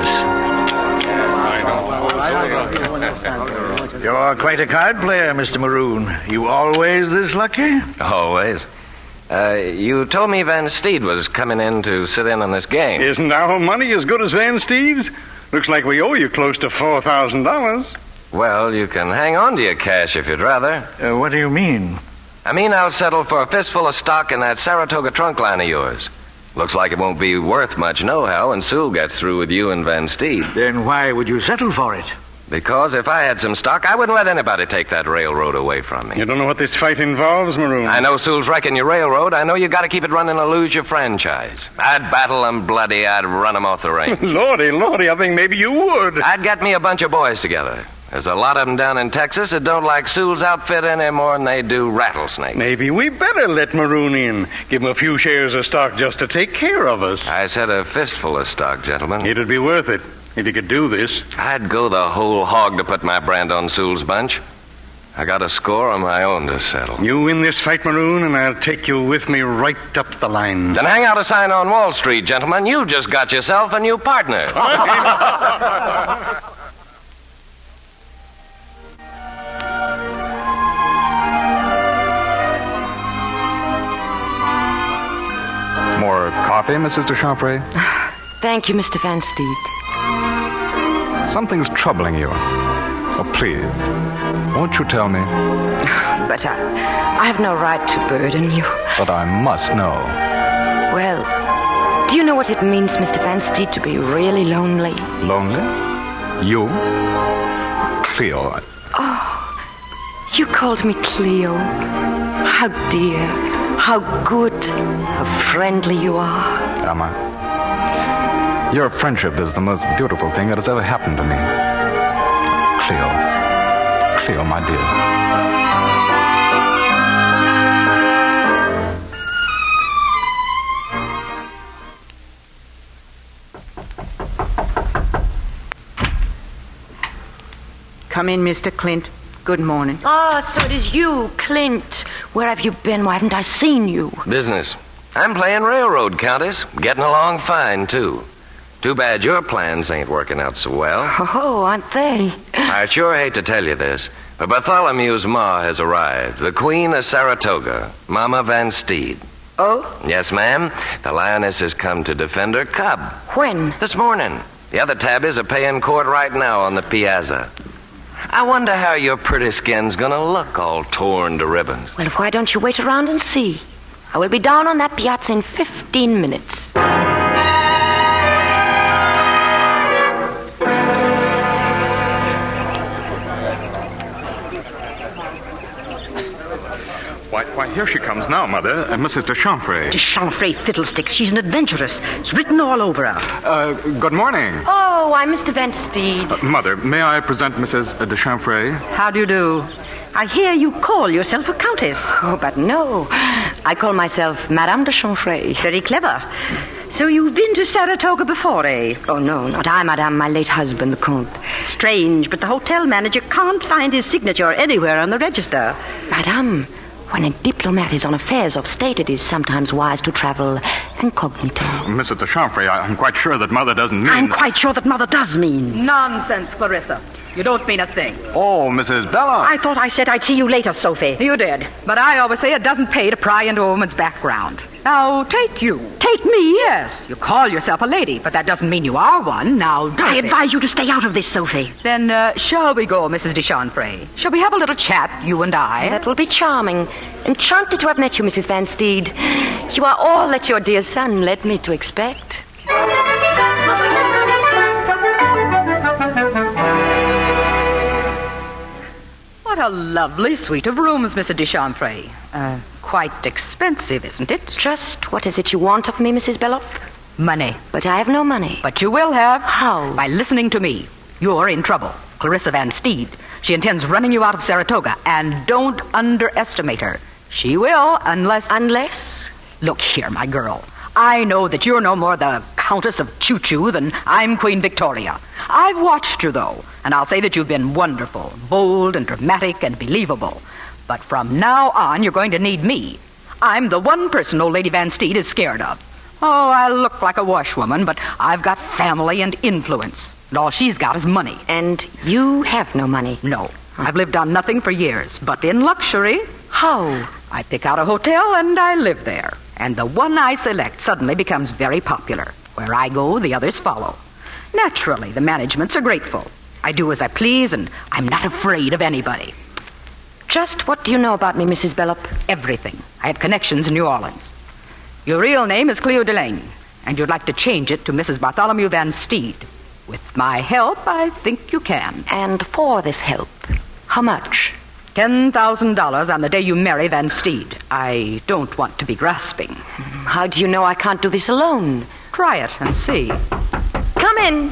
You're quite a card player, Mr. Maroon. You always this lucky? Always. You told me Van Steed was coming in to sit in on this game. Isn't our money as good as Van Steed's? Looks like we owe you close to $4,000. Well, you can hang on to your cash if you'd rather. What do you mean? I mean, I'll settle for a fistful of stock in that Saratoga trunk line of yours. Looks like it won't be worth much nohow when Sewell gets through with you and Van Steed. Then why would you settle for it? Because if I had some stock, I wouldn't let anybody take that railroad away from me. You don't know what this fight involves, Maroon. I know Sewell's wrecking your railroad. I know you got to keep it running or lose your franchise. I'd battle them bloody. I'd run them off the range. Lordy, I think maybe you would. I'd get me a bunch of boys together. There's a lot of them down in Texas that don't like Sewell's outfit any more than they do Rattlesnake. Maybe we better let Maroon in. Give him a few shares of stock just to take care of us. I said a fistful of stock, gentlemen. It'd be worth it if you could do this. I'd go the whole hog to put my brand on Sewell's bunch. I got a score on my own to settle. You win this fight, Maroon, and I'll take you with me right up the line. Then hang out a sign on Wall Street, gentlemen. You just got yourself a new partner. More coffee, Mrs. de Chamfray? Thank you, Mr. Van Steed. Something's troubling you. Oh, please, won't you tell me? But I have no right to burden you. But I must know. Well, do you know what it means, Mr. Van Steed, to be really lonely? Lonely? You? Cleo. Oh, you called me Cleo. How dear, how good, how friendly you are. Am I? Your friendship is the most beautiful thing that has ever happened to me. Cleo, my dear. Come in, Mr. Clint. Good morning. Oh, so it is you, Clint. Where have you been? Why haven't I seen you? Business. I'm playing railroad, Countess. Getting along fine, too. Too bad your plans ain't working out so well. Oh, aren't they? I sure hate to tell you this, but Bartholomew's ma has arrived. The Queen of Saratoga, Mama Van Steed. Oh? Yes, ma'am. The lioness has come to defend her cub. When? This morning. The other tabbies are paying court right now on the piazza. I wonder how your pretty skin's gonna look all torn to ribbons. Well, why don't you wait around and see? I will be down on that piazza in 15 minutes. Why, here she comes now, Mother. Mrs. de Chamfray. De Chamfray fiddlesticks. She's an adventuress. It's written all over her. Good morning. Oh, I'm Mr. Van Steed. Mother, may I present Mrs. de Chamfray? How do you do? I hear you call yourself a countess. Oh, but no. I call myself Madame de Chamfray. Very clever. So you've been to Saratoga before, eh? Oh, no, not I, Madame. My late husband, the Comte. Strange, but the hotel manager can't find his signature anywhere on the register. Madame, when a diplomat is on affairs of state, it is sometimes wise to travel incognito. Mrs. de Chamfray, I'm quite sure that Mother doesn't mean... I'm quite sure that Mother does mean. Nonsense, Clarissa. You don't mean a thing. Oh, Mrs. Bella. I thought I said I'd see you later, Sophie. You did. But I always say it doesn't pay to pry into a woman's background. Now, take you. Take me? Yes. You call yourself a lady, but that doesn't mean you are one. Now, does I it? advise you to stay out of this, Sophie. Then, shall we go, Mrs. de Chamfray? Shall we have a little chat, you and I? That will be charming. Enchanted to have met you, Mrs. Van Steed. You are all that your dear son led me to expect. What a lovely suite of rooms, Mr. de Chamfray. Quite expensive, isn't it? Just what is it you want of me, Mrs. Bellop? Money. But I have no money. But you will have. How? By listening to me. You're in trouble. Clarissa Van Steed. She intends running you out of Saratoga. And don't underestimate her. She will, unless... Unless? Look here, my girl. I know that you're no more the Countess of Choo-Choo than I'm Queen Victoria. I've watched you, though, and I'll say that you've been wonderful, bold and dramatic and believable. But from now on, you're going to need me. I'm the one person old Lady Van Steed is scared of. Oh, I look like a washwoman, but I've got family and influence. And all she's got is money. And you have no money? No. I've lived on nothing for years, but in luxury. How? I pick out a hotel and I live there. And the one I select suddenly becomes very popular. Where I go, the others follow. Naturally, the managements are grateful. I do as I please, and I'm not afraid of anybody. Just what do you know about me, Mrs. Bellop? Everything. I have connections in New Orleans. Your real name is Cleo Delane, and you'd like to change it to Mrs. Bartholomew Van Steed. With my help, I think you can. And for this help, how much? $10,000 on the day you marry Van Steed. I don't want to be grasping. How do you know I can't do this alone? Try it and see. Come in.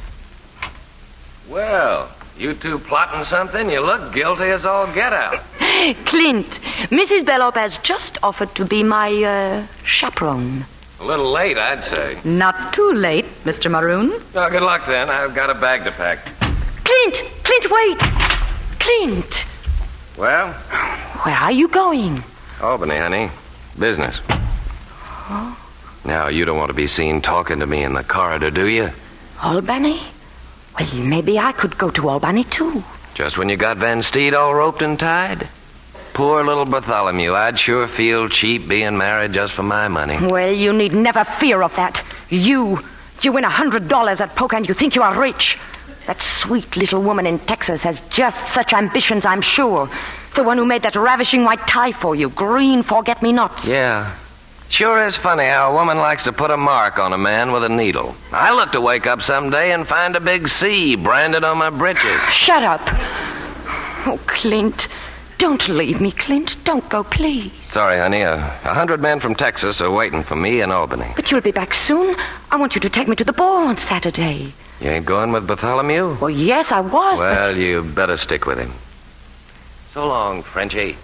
Well, you two plotting something? You look guilty as all get out. Clint, Mrs. Bellop has just offered to be my, chaperone. A little late, I'd say. Not too late, Mr. Maroon. Oh, good luck, then. I've got a bag to pack. Clint, wait! Clint! Well? Where are you going? Albany, honey. Business. Oh? Now, you don't want to be seen talking to me in the corridor, do you? Albany? Well, maybe I could go to Albany, too. Just when you got Van Steed all roped and tied? Poor little Bartholomew. I'd sure feel cheap being married just for my money. Well, you need never fear of that. You win $100 at poker and you think you are rich. That sweet little woman in Texas has just such ambitions, I'm sure. The one who made that ravishing white tie for you, green forget-me-nots. Yeah. Sure is funny how a woman likes to put a mark on a man with a needle. I look to wake up someday and find a big C branded on my britches. Shut up. Oh, Clint. Don't leave me, Clint. Don't go, please. Sorry, honey. 100 men from Texas are waiting for me in Albany. But you'll be back soon. I want you to take me to the ball on Saturday. You ain't going with Bartholomew? Well, yes, I was, Well, you better stick with him. So long, Frenchie.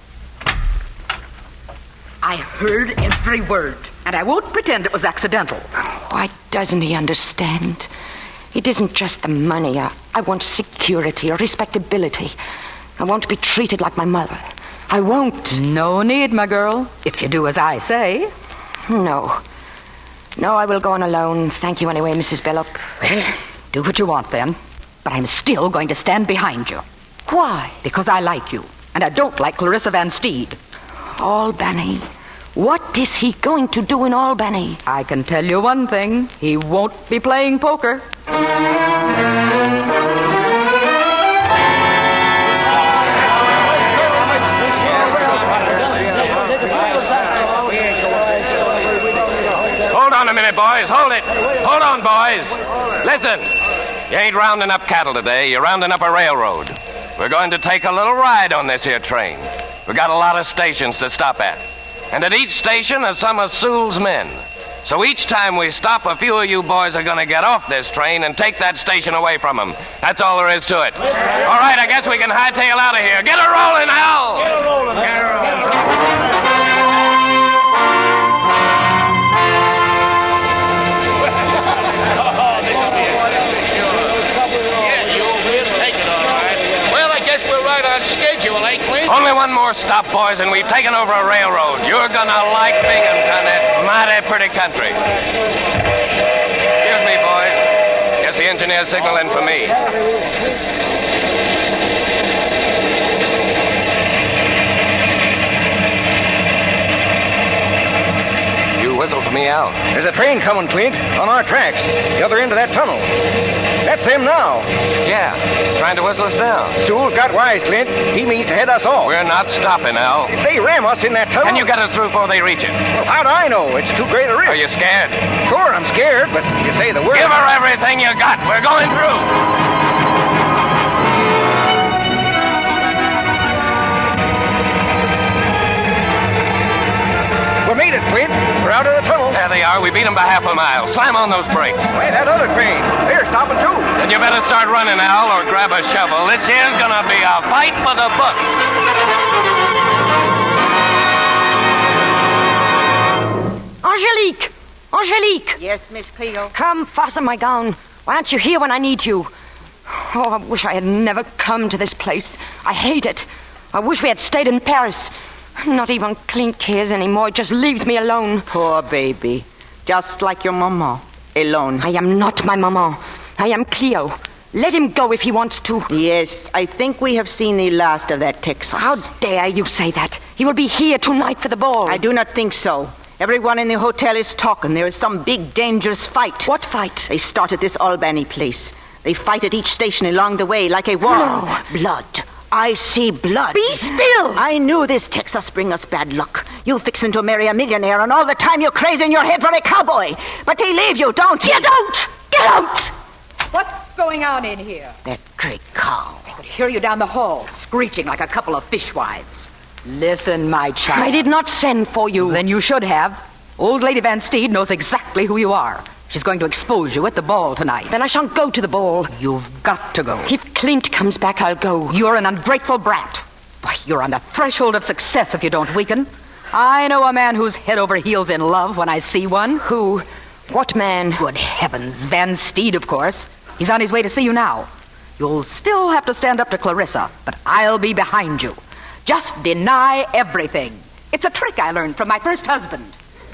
I heard every word, and I won't pretend it was accidental. Why doesn't he understand? It isn't just the money. I want security, respectability. I won't be treated like my mother. I won't. No need, my girl, if you do as I say. No. No, I will go on alone. Thank you anyway, Mrs. Bellop. Well, do what you want then. But I'm still going to stand behind you. Why? Because I like you. And I don't like Clarissa Van Steed. Albany. What is he going to do in Albany? I can tell you one thing. He won't be playing poker. Hold on a minute, boys. Hold it. Hold on, boys. Listen. You ain't rounding up cattle today. You're rounding up a railroad. We're going to take a little ride on this here train. We got a lot of stations to stop at. And at each station are some of Sewell's men. So each time we stop, a few of you boys are going to get off this train and take that station away from them. That's all there is to it. All right, I guess we can hightail out of here. Get her rolling, Al! Get her rolling. Get her rolling. Schedule, eh, Clint? Only one more stop, boys, and we've taken over a railroad. You're gonna like Binghamton. It's mighty pretty country. Excuse me, boys. Guess the engineer's signaling for me. You whistle for me, Al. There's a train coming, Clint, on our tracks, the other end of that tunnel. That's him now. Yeah, trying to whistle us down. Sewell's got wise, Clint. He means to head us off. We're not stopping, Al. If they ram us in that tunnel... Can you get us through before they reach it? Well, how do I know? It's too great a risk. Are you scared? Sure, I'm scared, but you say the word... Give her everything you got. We're going through. We made it, Clint. We're out of the tunnel. There they are. We beat them by half a mile. Slam on those brakes. Why, that other train. They're stopping, too. Then you better start running, Al, or grab a shovel. This here's gonna be a fight for the books. Angelique! Angelique! Yes, Miss Cleo? Come, fasten my gown. Why aren't you here when I need you? Oh, I wish I had never come to this place. I hate it. I wish we had stayed in Paris. Not even Clint cares anymore. It just leaves me alone. Poor baby. Just like your mama. Alone. I am not my mama. I am Cleo. Let him go if he wants to. Yes, I think we have seen the last of that Texas. How dare you say that? He will be here tonight for the ball. I do not think so. Everyone in the hotel is talking. There is some big, dangerous fight. What fight? They start at this Albany place. They fight at each station along the way like a war. No. Blood. I see blood. Be still! I knew this Texas bring us bad luck. You fixin' to marry a millionaire, and all the time you're crazy in your head for a cowboy. But they leave you, don't they? You don't! Get out! What's going on in here? That great cow. I could hear you down the hall, screeching like a couple of fishwives. Listen, my child. I did not send for you. Then you should have. Old Lady Van Steed knows exactly who you are. She's going to expose you at the ball tonight. Then I shan't go to the ball. You've got to go. If Clint comes back, I'll go. You're an ungrateful brat. Why, you're on the threshold of success if you don't weaken. I know a man who's head over heels in love when I see one. Who? What man? Good heavens, Van Steed, of course. He's on his way to see you now. You'll still have to stand up to Clarissa, but I'll be behind you. Just deny everything. It's a trick I learned from my first husband.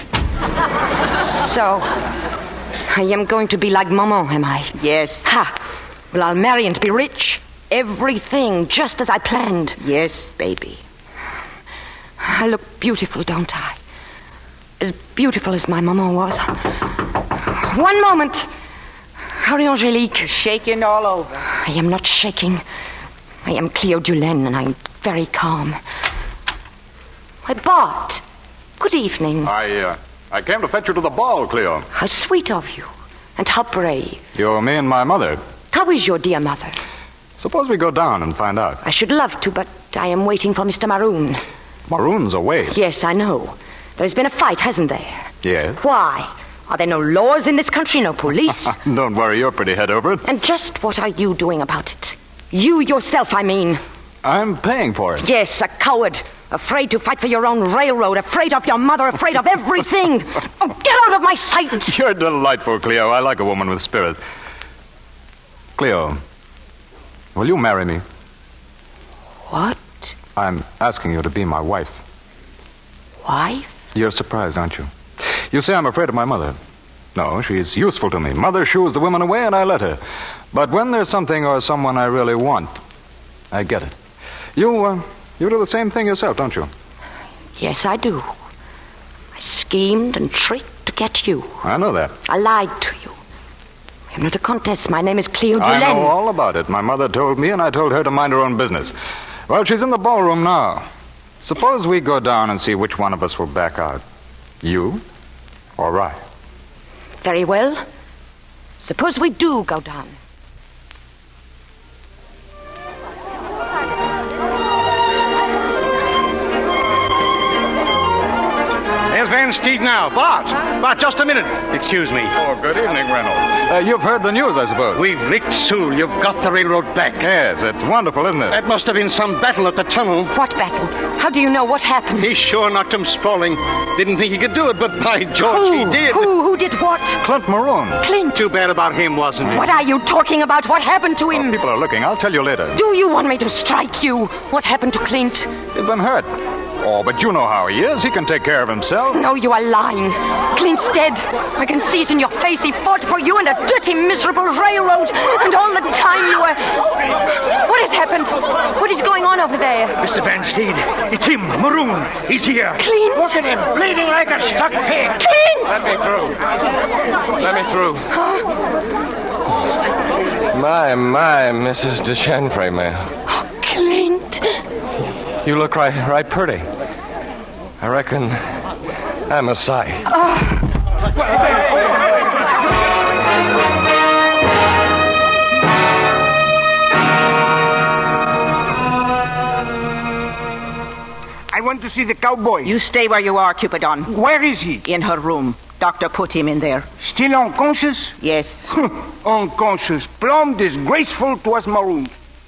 So, I am going to be like Maman, am I? Yes. Ha! Well, I'll marry and be rich. Everything just as I planned. Yes, baby. I look beautiful, don't I? As beautiful as my Maman was. One moment. Hurry, Angelique. You're shaking all over. I am not shaking. I am Cleo Dulaine, and I'm very calm. Why, Bart. Good evening. I came to fetch you to the ball, Cleo. How sweet of you. And how brave. You're me and my mother. How is your dear mother? Suppose we go down and find out. I should love to, but I am waiting for Mr. Maroon. Maroon's away. Yes, I know. There's been a fight, hasn't there? Yes. Why? Are there no laws in this country, no police? Don't worry, you're pretty head over it. And just what are you doing about it? You yourself, I mean. I'm paying for it. Yes, a coward. Afraid to fight for your own railroad. Afraid of your mother. Afraid of everything. Oh, get out of my sight! You're delightful, Cleo. I like a woman with spirit. Cleo, will you marry me? What? I'm asking you to be my wife. Wife? You're surprised, aren't you? You say I'm afraid of my mother. No, she's useful to me. Mother shoos the women away, and I let her. But when there's something or someone I really want, I get it. You do the same thing yourself, don't you? Yes, I do. I schemed and tricked to get you. I know that. I lied to you. I'm not a countess. My name is Cleo I Dulaine. know all about it. My mother told me, and I told her to mind her own business. Well, she's in the ballroom now. Suppose we go down and see which one of us will back out. You or I? Very well. Suppose we do go down. There's Van Steed now. Bart, just a minute. Excuse me. Oh, good evening, Reynolds. You've heard the news, I suppose. We've licked Sewell. You've got the railroad back. Yes, it's wonderful, isn't it? That must have been some battle at the tunnel. What battle? How do you know what happened? He sure knocked him sprawling. Didn't think he could do it, but by George, he did. Who did what? Clint Maroon. Clint? Too bad about him, wasn't it? What are you talking about? What happened to him? People are looking. I'll tell you later. Do you want me to strike you? What happened to Clint? He's been hurt. Oh, but you know how he is. He can take care of himself. No, you are lying. Clint's dead. I can see it in your face. He fought for you and a dirty, miserable railroad. And all the time you were... What has happened? What is going on over there? Mr. Van Steed, it's him, Maroon. He's here. Clint! Look at him, bleeding like a stuck pig. Clint! Let me through. Let me through. Huh? My, Mrs. de Chanfray, ma'am. Oh, Clint. You look right pretty. I reckon I'm a sight. I want to see the cowboy. You stay where you are, Cupidon. Where is he? In her room. Doctor put him in there. Still unconscious? Yes. Unconscious. Plumb disgraceful to us Maroons.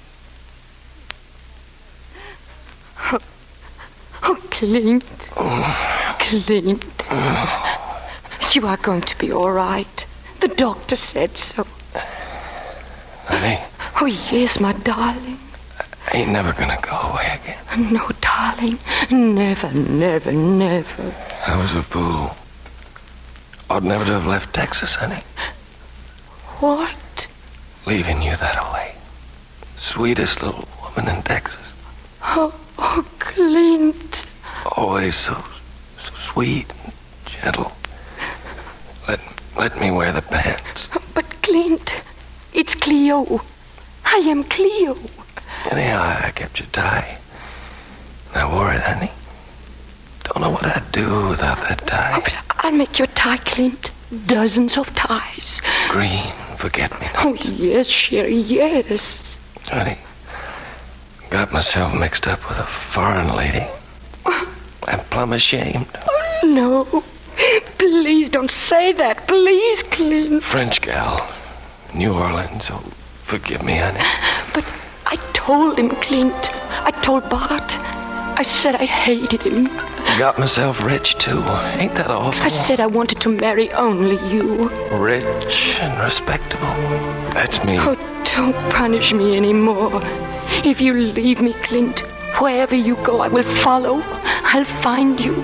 Oh, Clint. Clint. You are going to be all right. The doctor said so. Honey. Oh, yes, my darling. I ain't never gonna go away again. No, darling. Never, never, never. I was a fool. Ought never to have left Texas, honey. What? Leaving you that way. Sweetest little woman in Texas. Oh, Clint. Always so sweet and gentle. Let me wear the pants. But, Clint, it's Cleo. I am Cleo. Anyhow, I kept your tie. I wore it, honey. Don't know what I'd do without that tie. Oh, but I'll make your tie, Clint. Dozens of ties. Green, forget-me-nots. Oh, yes, Sherry, yes. Honey, got myself mixed up with a foreign lady. I'm plumb ashamed. Oh, no. Please don't say that. Please, Clint. French gal. New Orleans. Oh, forgive me, honey. But I told him, Clint. I told Bart. I said I hated him. Got myself rich, too. Ain't that awful? I said I wanted to marry only you. Rich and respectable. That's me. Oh, don't punish me anymore. If you leave me, Clint, wherever you go, I will follow. I'll find you.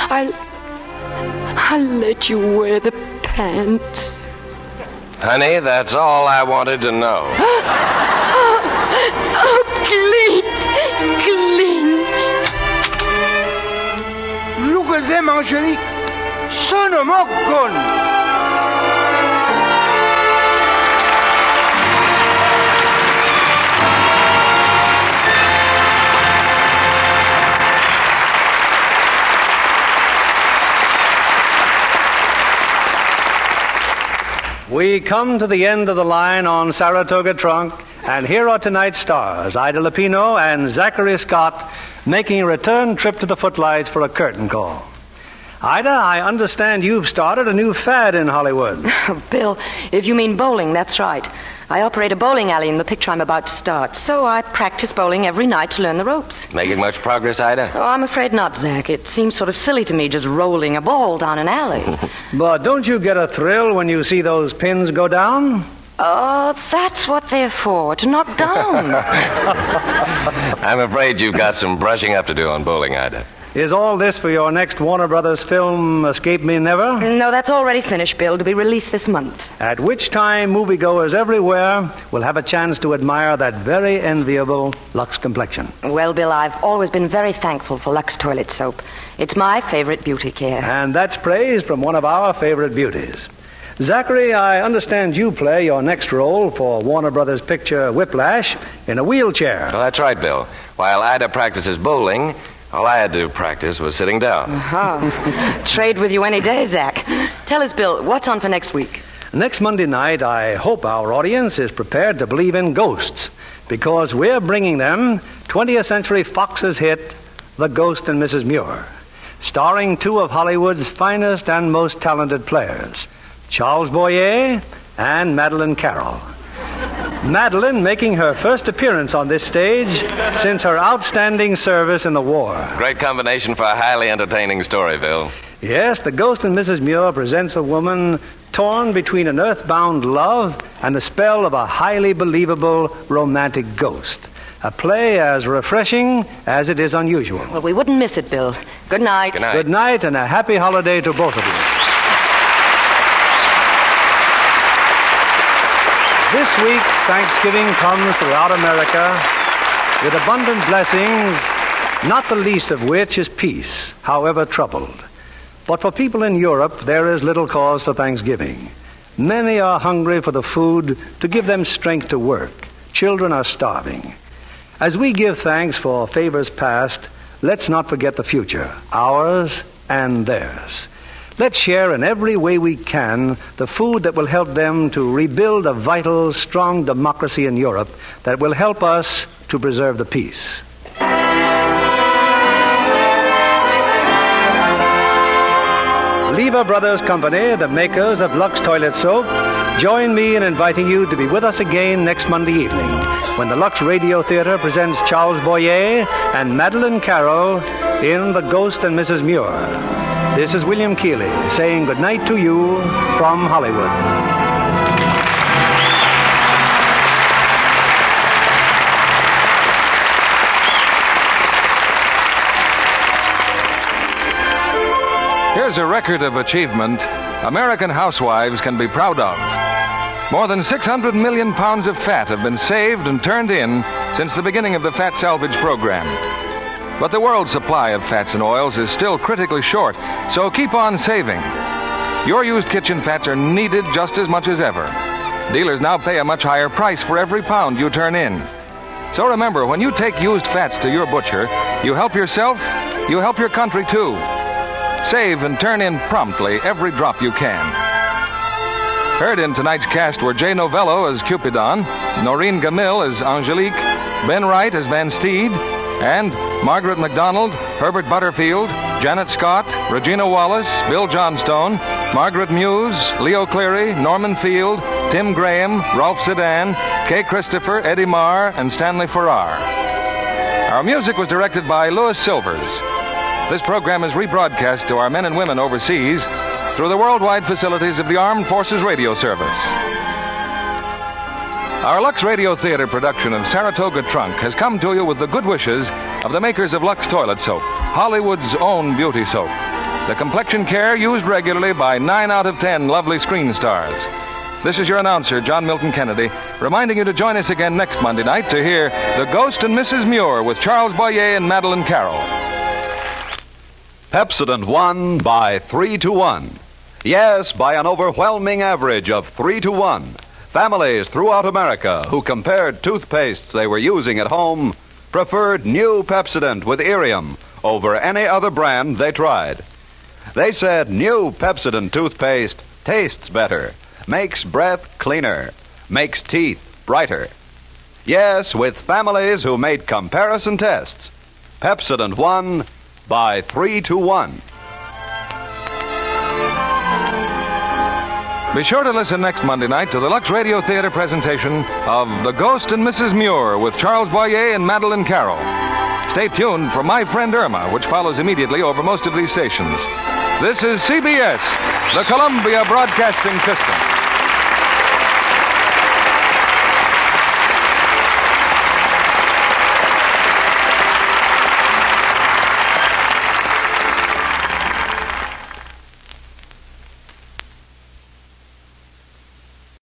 I'll let you wear the pants. Honey, that's all I wanted to know. Oh, Clint! Clint! Look at them, Angelique. Son of a gun. We come to the end of the line on Saratoga Trunk, and here are tonight's stars, Ida Lupino and Zachary Scott, making a return trip to the Footlights for a curtain call. Ida, I understand you've started a new fad in Hollywood. Bill, if you mean bowling, that's right. I operate a bowling alley in the picture I'm about to start, so I practice bowling every night to learn the ropes. Making much progress, Ida? Oh, I'm afraid not, Zach. It seems sort of silly to me just rolling a ball down an alley. But don't you get a thrill when you see those pins go down? Oh, that's what they're for, to knock down. I'm afraid you've got some brushing up to do on bowling, Ida. Is all this for your next Warner Brothers film, Escape Me Never? No, that's already finished, Bill, to be released this month. At which time moviegoers everywhere will have a chance to admire that very enviable Lux complexion. Well, Bill, I've always been very thankful for Lux Toilet Soap. It's my favorite beauty care. And that's praise from one of our favorite beauties. Zachary, I understand you play your next role for Warner Brothers picture Whiplash in a wheelchair. Well, that's right, Bill. While Ida practices bowling, all I had to practice was sitting down. Trade with you any day, Zach. Tell us, Bill, what's on for next week? Next Monday night, I hope our audience is prepared to believe in ghosts, because we're bringing them 20th Century Fox's hit, The Ghost and Mrs. Muir, starring two of Hollywood's finest and most talented players, Charles Boyer and Madeleine Carroll. Madeleine making her first appearance on this stage since her outstanding service in the war. Great combination for a highly entertaining story, Bill. Yes, The Ghost and Mrs. Muir presents a woman torn between an earthbound love and the spell of a highly believable romantic ghost. A play as refreshing as it is unusual. Well, we wouldn't miss it, Bill. Good night. Good night. Good night, and a happy holiday to both of you. This week, Thanksgiving comes throughout America with abundant blessings, not the least of which is peace, however troubled. But for people in Europe, there is little cause for Thanksgiving. Many are hungry for the food to give them strength to work. Children are starving. As we give thanks for favors past, let's not forget the future, ours and theirs. Let's share in every way we can the food that will help them to rebuild a vital, strong democracy in Europe that will help us to preserve the peace. Lever Brothers Company, the makers of Lux Toilet Soap, join me in inviting you to be with us again next Monday evening when the Lux Radio Theater presents Charles Boyer and Madeleine Carroll in The Ghost and Mrs. Muir. This is William Keighley saying good night to you from Hollywood. Here's a record of achievement American housewives can be proud of. More than 600 million pounds of fat have been saved and turned in since the beginning of the Fat Salvage Program. But the world's supply of fats and oils is still critically short, so keep on saving. Your used kitchen fats are needed just as much as ever. Dealers now pay a much higher price for every pound you turn in. So remember, when you take used fats to your butcher, you help yourself, you help your country too. Save and turn in promptly every drop you can. Heard in tonight's cast were Jay Novello as Cupidon, Noreen Gamil as Angelique, Ben Wright as Van Steed, and Margaret MacDonald, Herbert Butterfield, Janet Scott, Regina Wallace, Bill Johnstone, Margaret Muse, Leo Cleary, Norman Field, Tim Graham, Ralph Sedan, Kay Christopher, Eddie Marr, and Stanley Farrar. Our music was directed by Louis Silvers. This program is rebroadcast to our men and women overseas through the worldwide facilities of the Armed Forces Radio Service. Our Lux Radio Theater production of Saratoga Trunk has come to you with the good wishes of the makers of Lux Toilet Soap, Hollywood's own beauty soap. The complexion care used regularly by 9 out of 10 lovely screen stars. This is your announcer, John Milton Kennedy, reminding you to join us again next Monday night to hear The Ghost and Mrs. Muir with Charles Boyer and Madeleine Carroll. Pepsodent won by 3-1. Yes, by an overwhelming average of 3-1. Families throughout America who compared toothpastes they were using at home preferred new Pepsodent with Irium over any other brand they tried. They said new Pepsodent toothpaste tastes better, makes breath cleaner, makes teeth brighter. Yes, with families who made comparison tests, Pepsodent won by 3-1. Be sure to listen next Monday night to the Lux Radio Theater presentation of The Ghost and Mrs. Muir with Charles Boyer and Madeleine Carroll. Stay tuned for My Friend Irma, which follows immediately over most of these stations. This is CBS, the Columbia Broadcasting System.